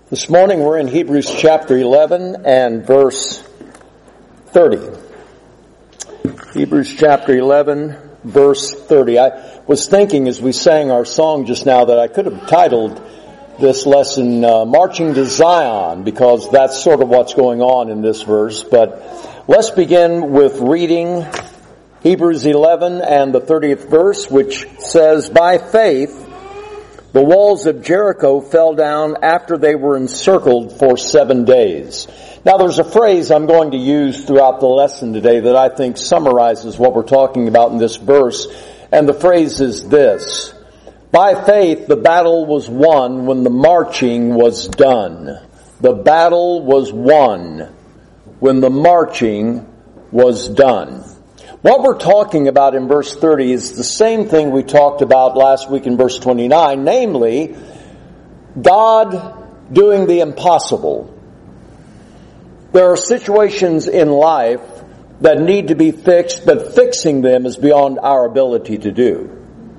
This morning we're in Hebrews chapter 11 and verse 30. Hebrews chapter 11, verse 30. I was thinking as we sang our song just now that I could have titled this lesson, Marching to Zion, because that's sort of what's going on in this verse. But let's begin with reading Hebrews 11 and the 30th verse, which says, "By faith, the walls of Jericho fell down after they were encircled for 7 days." Now there's a phrase I'm going to use throughout the lesson today that I think summarizes what we're talking about in this verse. And the phrase is this: by faith the battle was won when the marching was done. The battle was won when the marching was done. What we're talking about in verse 30 is the same thing we talked about last week in verse 29, namely, God doing the impossible. There are situations in life that need to be fixed, but fixing them is beyond our ability to do.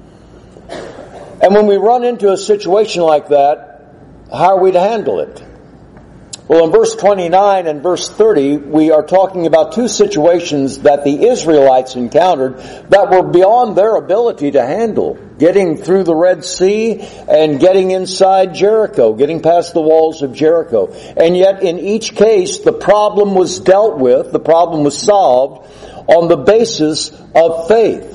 And when we run into a situation like that, how are we to handle it? Well, in verse 29 and verse 30, we are talking about two situations that the Israelites encountered that were beyond their ability to handle. Getting through the Red Sea and getting inside Jericho, getting past the walls of Jericho. And yet in each case, the problem was dealt with, the problem was solved on the basis of faith.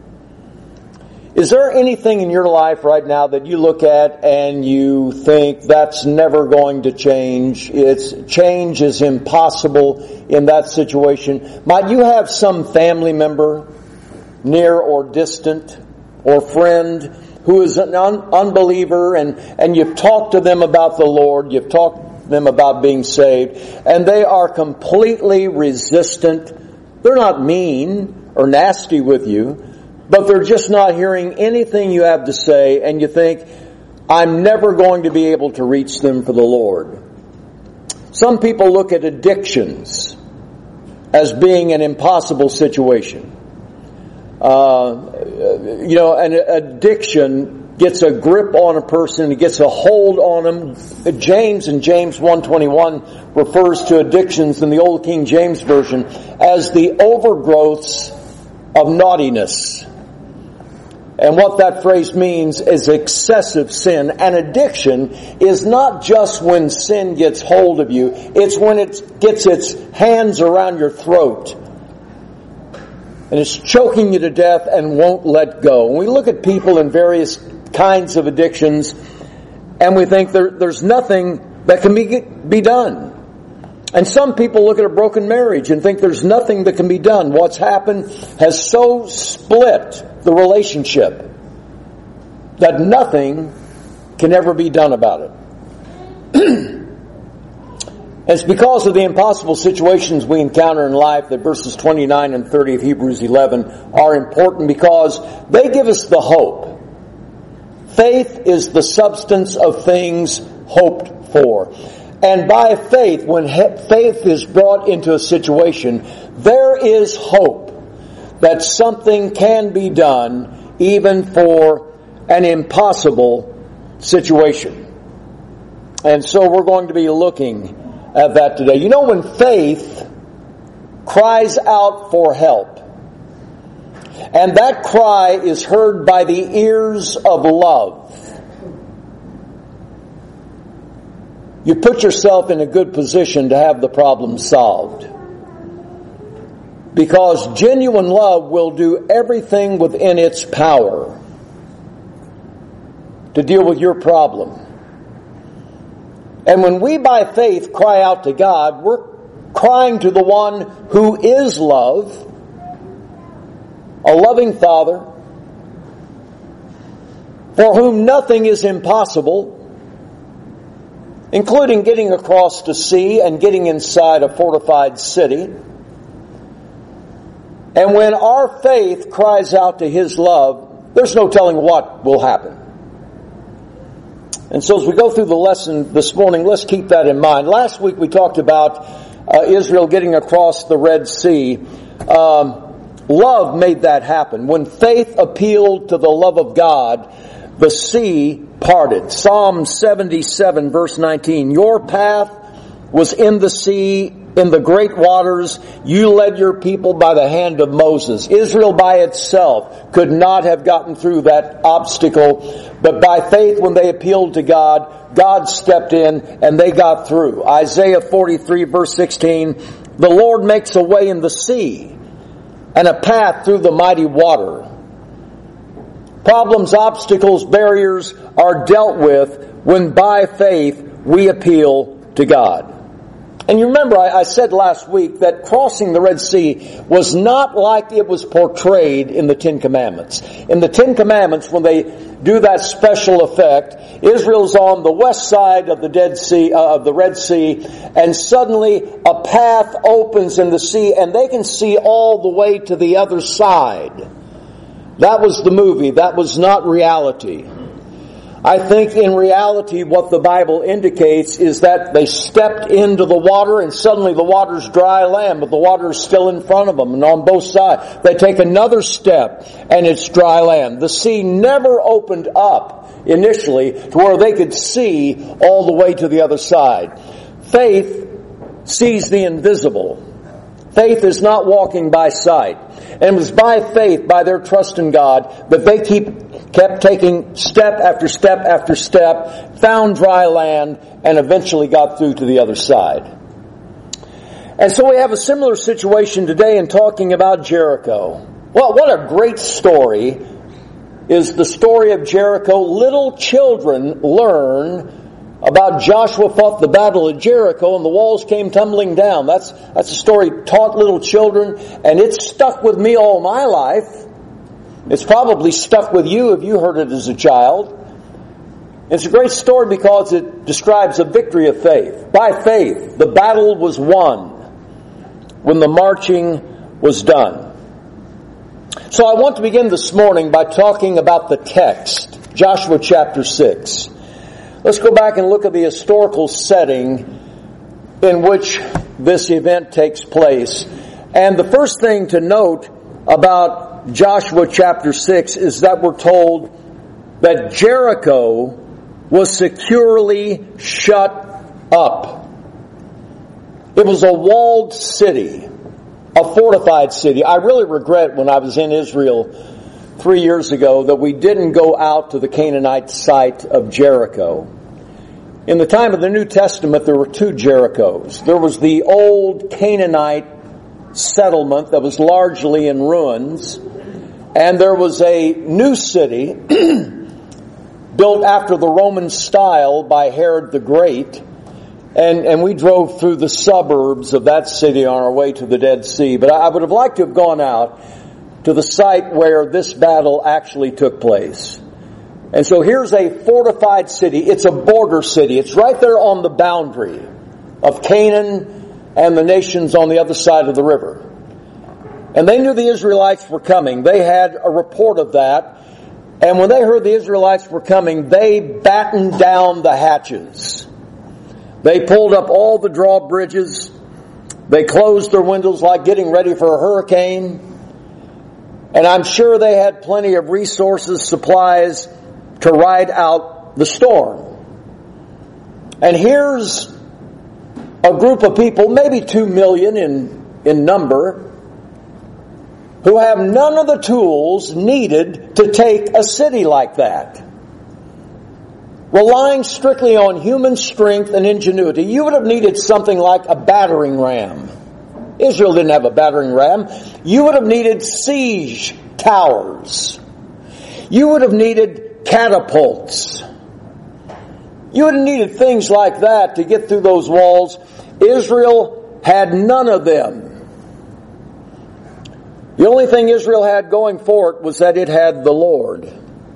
Is there anything in your life right now that you look at and you think that's never going to change? Change is impossible in that situation. Might you have some family member, near or distant, or friend, who is an unbeliever, and you've talked to them about the Lord, you've talked to them about being saved, and they are completely resistant. They're not mean or nasty with you, but they're just not hearing anything you have to say, and you think, I'm never going to be able to reach them for the Lord. Some people look at addictions as being an impossible situation. An addiction gets a grip on a person, it gets a hold on them. James in James 1:21 refers to addictions in the Old King James Version as the overgrowths of naughtiness. And what that phrase means is excessive sin. An addiction is not just when sin gets hold of you, it's when it gets its hands around your throat and it's choking you to death and won't let go. And we look at people in various kinds of addictions and we think there's nothing that can be done. And some people look at a broken marriage and think there's nothing that can be done. What's happened has so split the relationship that nothing can ever be done about it. It's because of the impossible situations we encounter in life that verses 29 and 30 of Hebrews 11 are important, because they give us the hope. Faith is the substance of things hoped for. And by faith, when faith is brought into a situation, there is hope that something can be done even for an impossible situation. And so we're going to be looking at that today. You know, when faith cries out for help, and that cry is heard by the ears of love, you put yourself in a good position to have the problem solved. Because genuine love will do everything within its power to deal with your problem. And when we by faith cry out to God, we're crying to the one who is love, a loving Father, for whom nothing is impossible, including getting across the sea and getting inside a fortified city. And when our faith cries out to His love, there's no telling what will happen. And so as we go through the lesson this morning, let's keep that in mind. Last week we talked about Israel getting across the Red Sea. Love made that happen. When faith appealed to the love of God, the sea parted. Psalm 77 verse 19, your path was in the sea, in the great waters. You led your people by the hand of Moses. Israel by itself could not have gotten through that obstacle, but by faith when they appealed to God, God stepped in and they got through. Isaiah 43 verse 16, the Lord makes a way in the sea and a path through the mighty water. Problems, obstacles, barriers are dealt with when by faith we appeal to God. And you remember I said last week that crossing the Red Sea was not like it was portrayed in the Ten Commandments. In the Ten Commandments, when they do that special effect, Israel's on the west side of the Red Sea, and suddenly a path opens in the sea and they can see all the way to the other side. That was the movie. That was not reality. I think in reality what the Bible indicates is that they stepped into the water and suddenly the water's dry land, but the water is still in front of them and on both sides. They take another step and it's dry land. The sea never opened up initially to where they could see all the way to the other side. Faith sees the invisible. Faith is not walking by sight. And it was by faith, by their trust in God, that they kept taking step after step after step, found dry land, and eventually got through to the other side. And so we have a similar situation today in talking about Jericho. Well, what a great story is the story of Jericho. Little children learn about Joshua fought the battle of Jericho and the walls came tumbling down. That's a story taught little children, and it's stuck with me all my life. It's probably stuck with you if you heard it as a child. It's a great story because it describes a victory of faith. By faith, the battle was won when the marching was done. So I want to begin this morning by talking about the text, Joshua chapter 6. Let's go back and look at the historical setting in which this event takes place. And the first thing to note about Joshua chapter 6 is that we're told that Jericho was securely shut up. It was a walled city, a fortified city. I really regret when I was in Israel 3 years ago that we didn't go out to the Canaanite site of Jericho. In the time of the New Testament, there were two Jerichos. There was the old Canaanite settlement that was largely in ruins, and there was a new city built after the Roman style by Herod the Great, and we drove through the suburbs of that city on our way to the Dead Sea. But I would have liked to have gone out to the site where this battle actually took place. And so here's a fortified city. It's a border city. It's right there on the boundary of Canaan and the nations on the other side of the river. And they knew the Israelites were coming. They had a report of that. And when they heard the Israelites were coming, they battened down the hatches. They pulled up all the drawbridges. They closed their windows like getting ready for a hurricane. And I'm sure they had plenty of resources, supplies, to ride out the storm. And here's a group of people, maybe 2 million in number, who have none of the tools needed to take a city like that. Relying strictly on human strength and ingenuity, you would have needed something like a battering ram. Israel didn't have a battering ram. You would have needed siege towers. You would have needed catapults. You would have needed things like that to get through those walls. Israel had none of them. The only thing Israel had going for it was that it had the Lord.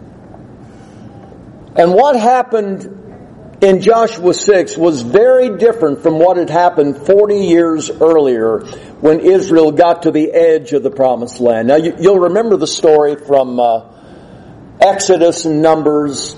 And what happened in Joshua 6 was very different from what had happened 40 years earlier when Israel got to the edge of the Promised Land. Now you'll remember the story from Exodus and Numbers.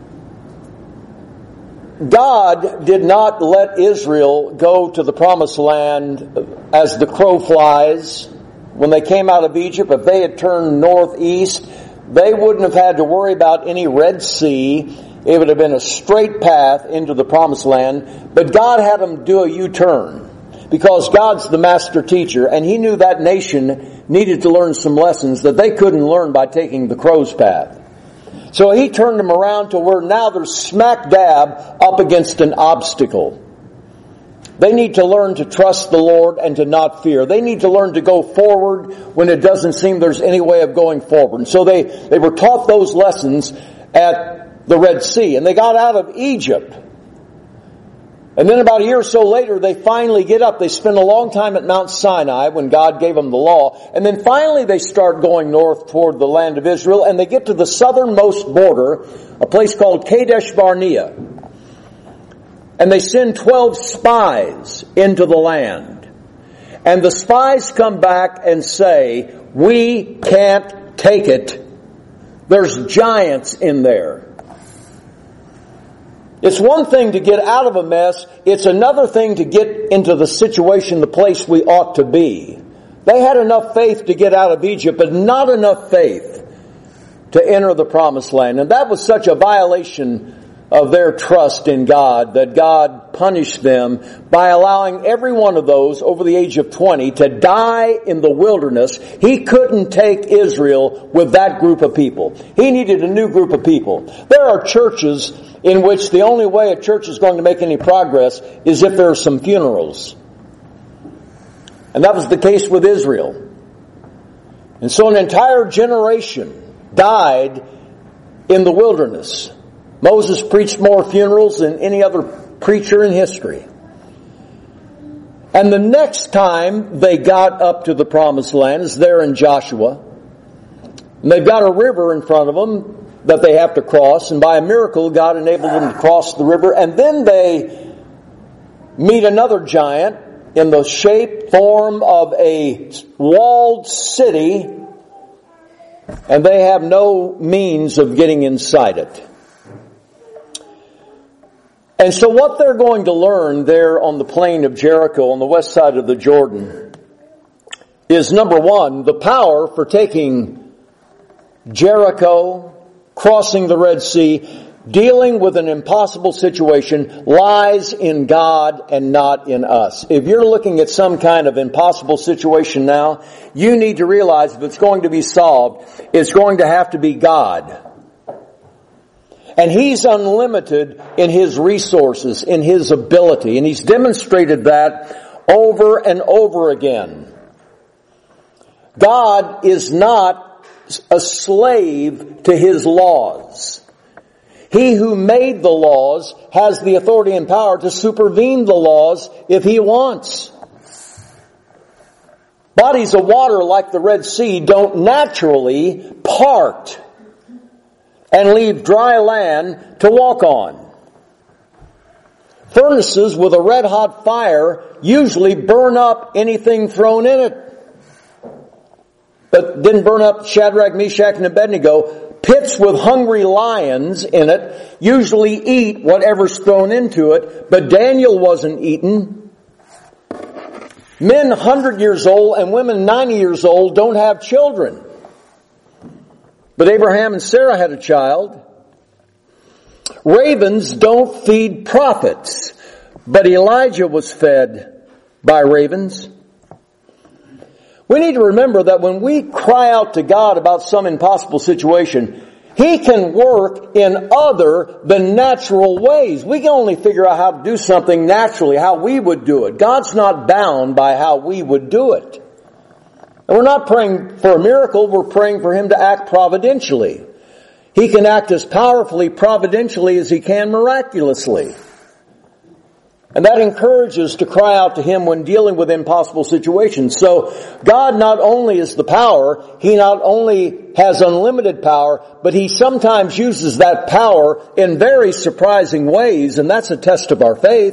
God did not let Israel go to the Promised Land as the crow flies. When they came out of Egypt, if they had turned northeast, they wouldn't have had to worry about any Red Sea. It would have been a straight path into the Promised Land. But God had them do a U-turn because God's the master teacher, and He knew that nation needed to learn some lessons that they couldn't learn by taking the crow's path. So He turned them around to where now they're smack dab up against an obstacle. They need to learn to trust the Lord and to not fear. They need to learn to go forward when it doesn't seem there's any way of going forward. And so they were taught those lessons at the Red Sea. And they got out of Egypt. And then about a year or so later, they finally get up. They spend a long time at Mount Sinai when God gave them the law. And then finally they start going north toward the land of Israel. And they get to the southernmost border, a place called Kadesh Barnea. And they send 12 spies into the land. And the spies come back and say, we can't take it. There's giants in there. It's one thing to get out of a mess. It's another thing to get into the situation, the place we ought to be. They had enough faith to get out of Egypt, but not enough faith to enter the Promised Land. And that was such a violation of their trust in God that God punished them by allowing every one of those over the age of 20 to die in the wilderness. He couldn't take Israel with that group of people. He needed a new group of people. There are churches in which the only way a church is going to make any progress is if there are some funerals. And that was the case with Israel. And so an entire generation died in the wilderness. Moses preached more funerals than any other preacher in history. And the next time they got up to the Promised Land is there in Joshua. And they've got a river in front of them that they have to cross. And by a miracle, God enabled them to cross the river. And then they meet another giant in the shape, form of a walled city. And they have no means of getting inside it. And so what they're going to learn there on the plain of Jericho on the west side of the Jordan is, number one, the power for taking Jericho, crossing the Red Sea, dealing with an impossible situation lies in God and not in us. If you're looking at some kind of impossible situation now, you need to realize if it's going to be solved, it's going to have to be God. And He's unlimited in His resources, in His ability. And He's demonstrated that over and over again. God is not a slave to His laws. He who made the laws has the authority and power to supervene the laws if He wants. Bodies of water like the Red Sea don't naturally part and leave dry land to walk on. Furnaces with a red-hot fire usually burn up anything thrown in it. But didn't burn up Shadrach, Meshach, and Abednego. Pits with hungry lions in it usually eat whatever's thrown into it, but Daniel wasn't eaten. Men 100 years old and women 90 years old don't have children. But Abraham and Sarah had a child. Ravens don't feed prophets, but Elijah was fed by ravens. We need to remember that when we cry out to God about some impossible situation, He can work in other than natural ways. We can only figure out how to do something naturally, how we would do it. God's not bound by how we would do it. And we're not praying for a miracle, we're praying for Him to act providentially. He can act as powerfully providentially as He can miraculously. And that encourages to cry out to Him when dealing with impossible situations. So God not only is the power, He not only has unlimited power, but He sometimes uses that power in very surprising ways, and that's a test of our faith.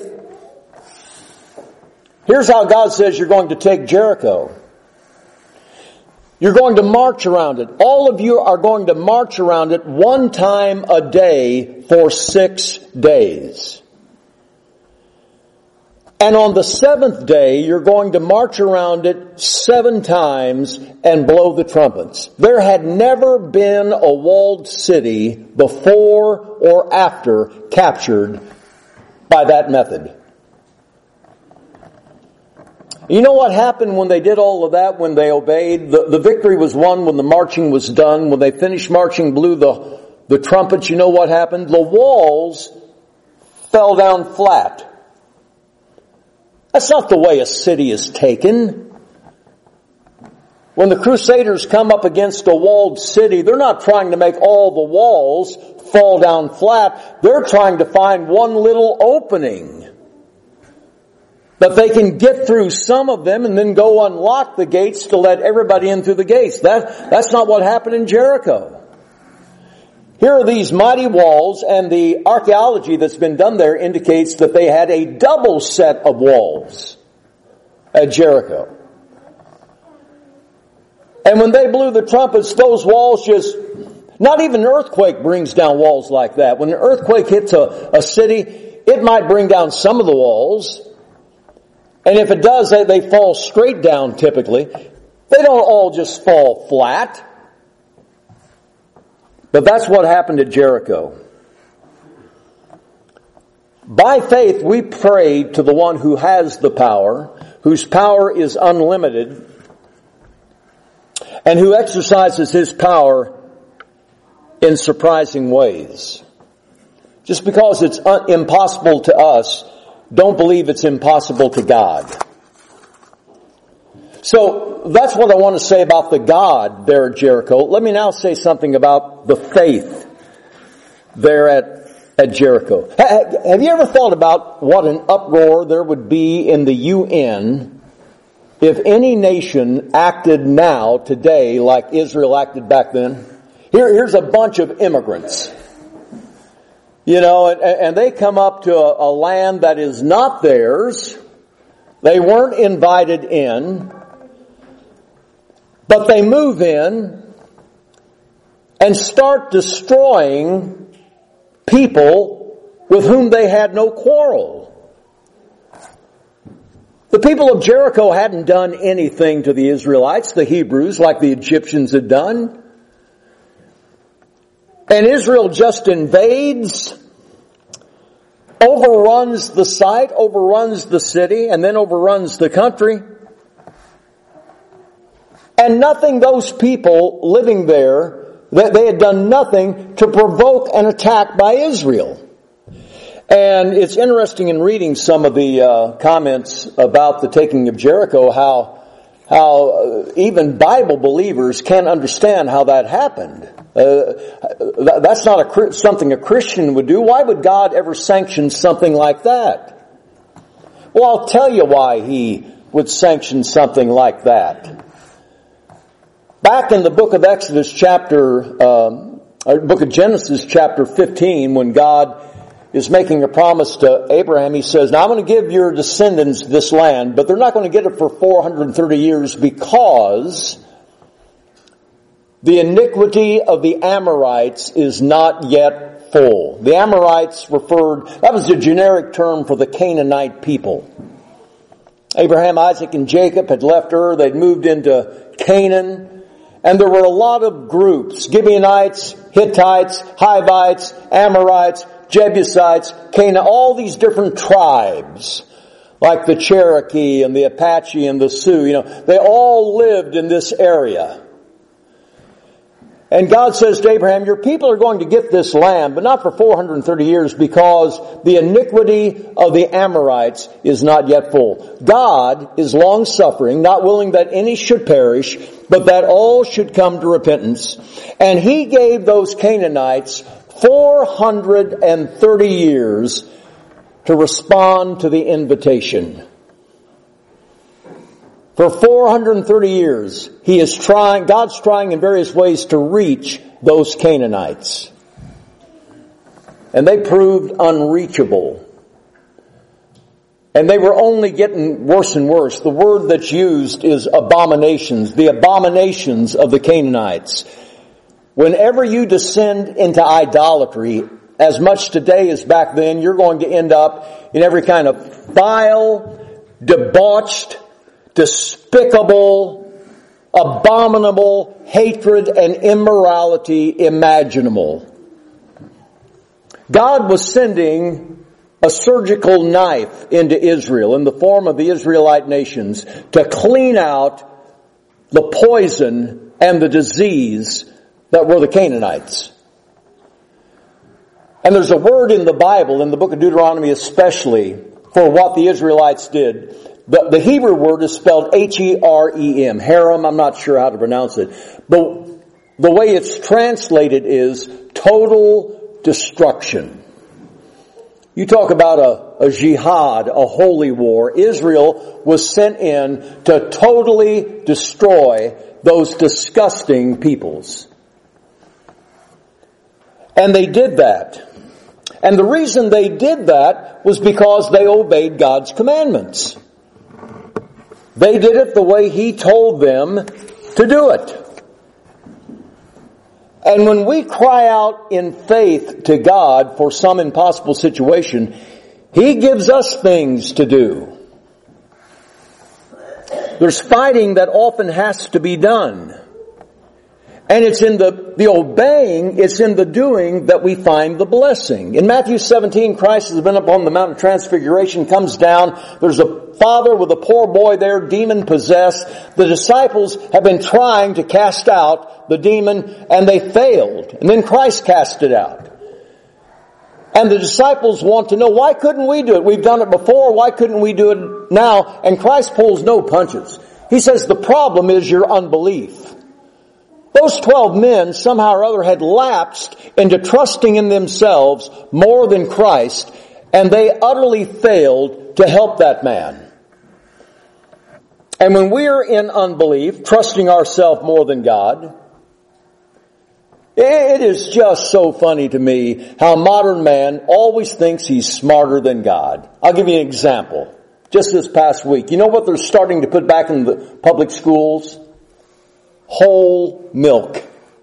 Here's how God says you're going to take Jericho. You're going to march around it. All of you are going to march around it one time a day for 6 days. And on the seventh day, you're going to march around it 7 times and blow the trumpets. There had never been a walled city before or after captured by that method. You know what happened when they did all of that, when they obeyed? The victory was won when the marching was done. When they finished marching, blew the trumpets, you know what happened? The walls fell down flat. That's not the way a city is taken. When the Crusaders come up against a walled city, they're not trying to make all the walls fall down flat. They're trying to find one little opening that they can get through some of them and then go unlock the gates to let everybody in through the gates. That's not what happened in Jericho. Here are these mighty walls, and the archaeology that's been done there indicates that they had a double set of walls at Jericho. And when they blew the trumpets, those walls just, not even an earthquake brings down walls like that. When an earthquake hits a city, it might bring down some of the walls. And if it does, they fall straight down typically. They don't all just fall flat. But that's what happened at Jericho. By faith, we prayed to the one who has the power, whose power is unlimited, and who exercises his power in surprising ways. Just because it's impossible to us, don't believe it's impossible to God. So that's what I want to say about the God there at Jericho. Let me now say something about the faith there at Jericho. Have you ever thought about what an uproar there would be in the UN if any nation acted now, today, like Israel acted back then? Here's a bunch of immigrants. You know, and they come up to a land that is not theirs. They weren't invited in. But they move in and start destroying people with whom they had no quarrel. The people of Jericho hadn't done anything to the Israelites, the Hebrews, like the Egyptians had done. And Israel just invades, overruns the site, overruns the city, and then overruns the country. And nothing, those people living there, that they had done nothing to provoke an attack by Israel. And it's interesting in reading some of the comments about the taking of Jericho, how even Bible believers can't understand how that happened. That's not something a Christian would do. Why would God ever sanction something like that? Well, I'll tell you why He would sanction something like that. Back in the book of book of Genesis chapter 15, when God is making a promise to Abraham, He says, now I'm going to give your descendants this land, but they're not going to get it for 430 years because the iniquity of the Amorites is not yet full. The Amorites that was a generic term for the Canaanite people. Abraham, Isaac, and Jacob had left Ur. They'd moved into Canaan. And there were a lot of groups, Gibeonites, Hittites, Hivites, Amorites, Jebusites, Canaan, all these different tribes, like the Cherokee and the Apache and the Sioux, they all lived in this area. And God says to Abraham, your people are going to get this land, but not for 430 years because the iniquity of the Amorites is not yet full. God is long-suffering, not willing that any should perish, but that all should come to repentance. And He gave those Canaanites 430 years to respond to the invitation. For 430 years, God's trying in various ways to reach those Canaanites. And they proved unreachable. And they were only getting worse and worse. The word that's used is abominations, the abominations of the Canaanites. Whenever you descend into idolatry, as much today as back then, you're going to end up in every kind of vile, debauched, despicable, abominable hatred and immorality imaginable. God was sending a surgical knife into Israel in the form of the Israelite nations to clean out the poison and the disease that were the Canaanites. And there's a word in the Bible, in the book of Deuteronomy especially, for what the Israelites did. The Hebrew word is spelled H-E-R-E-M. Harem, I'm not sure how to pronounce it. But the way it's translated is total destruction. You talk about a jihad, a holy war. Israel was sent in to totally destroy those disgusting peoples. And they did that. And the reason they did that was because they obeyed God's commandments. They did it the way He told them to do it. And when we cry out in faith to God for some impossible situation, He gives us things to do. There's fighting that often has to be done. And it's in the obeying, it's in the doing that we find the blessing. In Matthew 17, Christ has been up on the Mount of Transfiguration, comes down. There's a father with a poor boy there, demon possessed. The disciples have been trying to cast out the demon and they failed. And then Christ cast it out. And the disciples want to know, why couldn't we do it? We've done it before, why couldn't we do it now? And Christ pulls no punches. He says the problem is your unbelief. Those 12 men somehow or other had lapsed into trusting in themselves more than Christ, and they utterly failed to help that man. And when we're in unbelief, trusting ourselves more than God, it is just so funny to me how modern man always thinks he's smarter than God. I'll give you an example. Just this past week, you know what they're starting to put back in the public schools? Whole milk.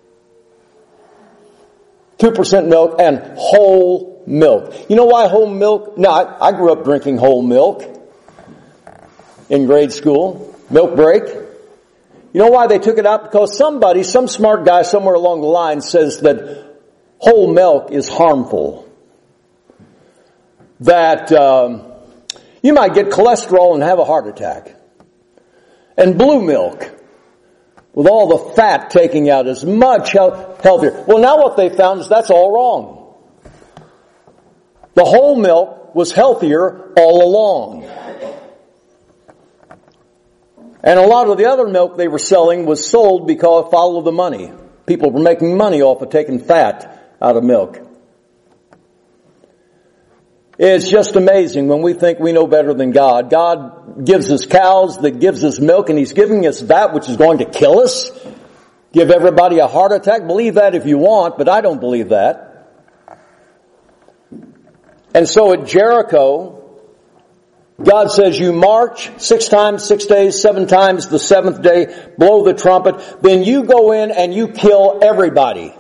2% milk and whole milk. You know why whole milk? No, I grew up drinking whole milk in grade school. Milk break. You know why they took it out? Because some smart guy somewhere along the line says that whole milk is harmful. That you might get cholesterol and have a heart attack. And blue milk, with all the fat taking out, is much healthier. Well, now what they found is that's all wrong. The whole milk was healthier all along. And a lot of the other milk they were selling was sold because follow the money. People were making money off of taking fat out of milk. It's just amazing when we think we know better than God. God gives us cows, that gives us milk, and He's giving us that which is going to kill us. Give everybody a heart attack. Believe that if you want, but I don't believe that. And so at Jericho, God says you march 6 times, 6 days, 7 times the 7th day, blow the trumpet, then you go in and you kill everybody.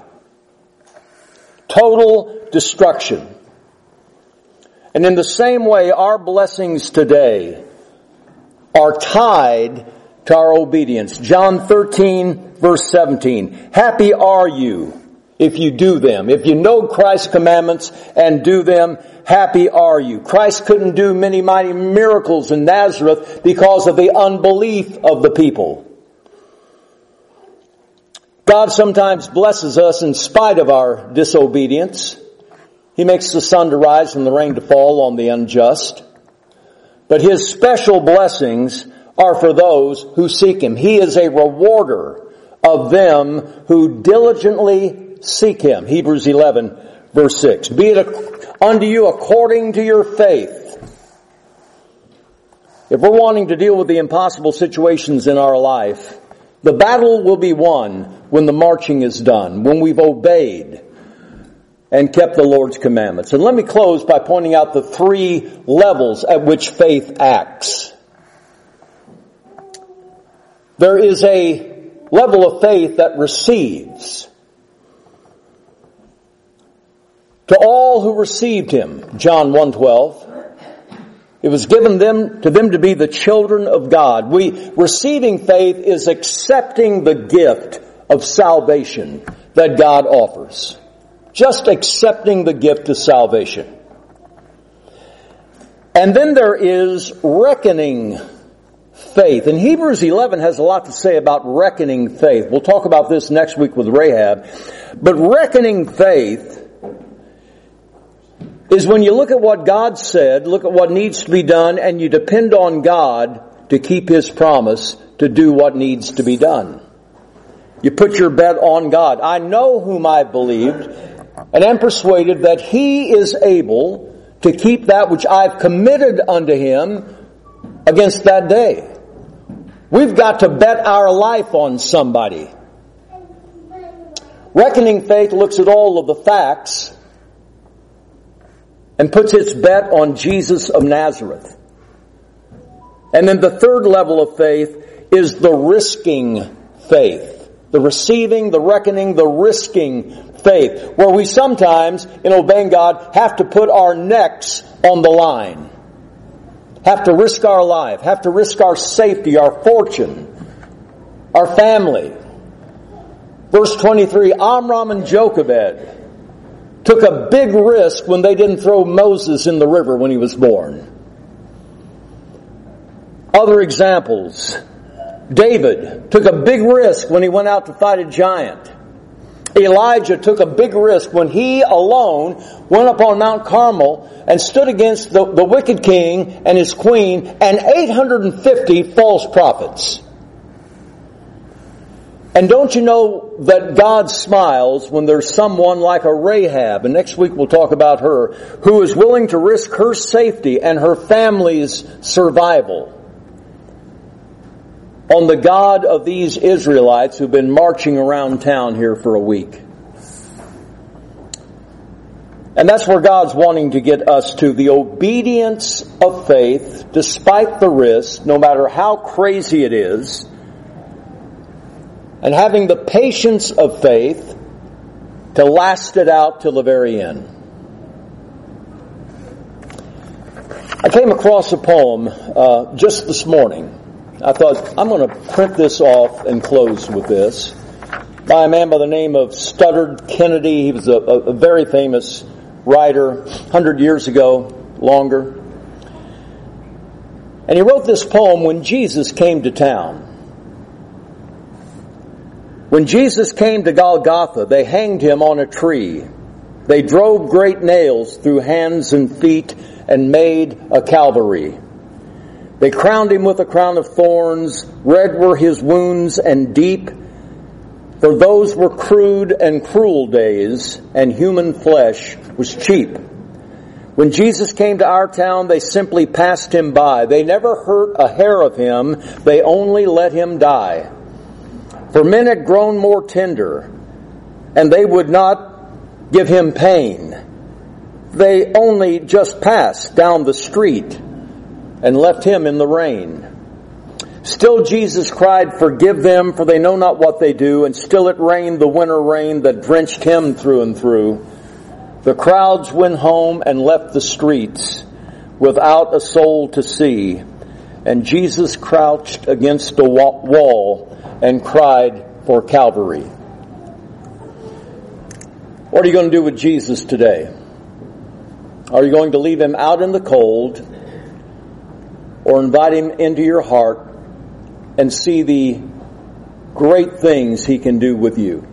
Total destruction. And in the same way, our blessings today are tied to our obedience. John 13, verse 17. Happy are you if you do them. If you know Christ's commandments and do them, happy are you. Christ couldn't do many mighty miracles in Nazareth because of the unbelief of the people. God sometimes blesses us in spite of our disobedience. He makes the sun to rise and the rain to fall on the unjust. But His special blessings are for those who seek Him. He is a rewarder of them who diligently seek Him. Hebrews 11, verse 6. Be it unto you according to your faith. If we're wanting to deal with the impossible situations in our life, the battle will be won when the marching is done, when we've obeyed and kept the Lord's commandments. And let me close by pointing out the 3 levels at which faith acts. There is a level of faith that receives. to all who received him, John 1:12, it was given to them to be the children of God. Receiving faith is accepting the gift of salvation that God offers. Just accepting the gift of salvation. And then there is reckoning faith. And Hebrews 11 has a lot to say about reckoning faith. We'll talk about this next week with Rahab. But reckoning faith is when you look at what God said, look at what needs to be done, and you depend on God to keep His promise to do what needs to be done. You put your bet on God. I know whom I believed, and am persuaded that He is able to keep that which I've committed unto Him against that day. We've got to bet our life on somebody. Reckoning faith looks at all of the facts and puts its bet on Jesus of Nazareth. And then the third level of faith is the risking faith. The receiving, the reckoning, the risking faith. Where we sometimes, in obeying God, have to put our necks on the line. Have to risk our life. Have to risk our safety, our fortune, our family. Verse 23, Amram and Jochebed took a big risk when they didn't throw Moses in the river when he was born. Other examples. David took a big risk when he went out to fight a giant. Elijah took a big risk when he alone went up on Mount Carmel and stood against the wicked king and his queen and 850 false prophets. And don't you know that God smiles when there's someone like a Rahab, and next week we'll talk about her, who is willing to risk her safety and her family's survival on the God of these Israelites who've been marching around town here for a week. And that's where God's wanting to get us to, the obedience of faith, despite the risk, no matter how crazy it is, and having the patience of faith to last it out till the very end. I came across a poem just this morning. I thought, I'm going to print this off and close with this, by a man by the name of Studdard Kennedy. He was a very famous writer 100 years ago, longer. And he wrote this poem when Jesus came to town. When Jesus came to Golgotha, they hanged him on a tree. They drove great nails through hands and feet and made a Calvary. They crowned him with a crown of thorns. Red were his wounds and deep, for those were crude and cruel days, and human flesh was cheap. When Jesus came to our town, they simply passed him by. They never hurt a hair of him. They only let him die. For men had grown more tender, and they would not give him pain. They only just passed down the street and left him in the rain. Still Jesus cried, "Forgive them, for they know not what they do." And still it rained the winter rain that drenched him through and through. The crowds went home and left the streets without a soul to see. And Jesus crouched against a wall and cried for Calvary. What are you going to do with Jesus today? Are you going to leave him out in the cold, or invite him into your heart and see the great things he can do with you?